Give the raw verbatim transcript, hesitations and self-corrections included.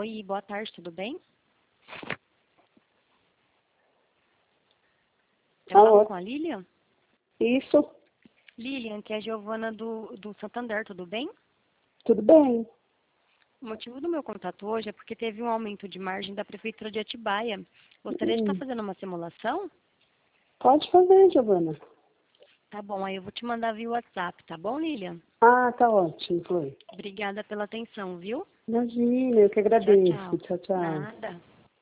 Oi, boa tarde, tudo bem? Eu Alô? falo com a Lilian? Isso, Lilian, que é a Giovana do, do Santander, tudo bem? tudo bem. O motivo do meu contato hoje é porque teve um aumento de margem da Prefeitura de Atibaia. Gostaria de estar Hum, fazendo uma simulação? Pode fazer, Giovana. Tá bom, aí eu vou te mandar via WhatsApp, tá bom, Lilian? Ah, tá ótimo, foi. Obrigada pela atenção, viu? Imagina, eu que Tchau, agradeço. tchau. Tchau, tchau. Nada.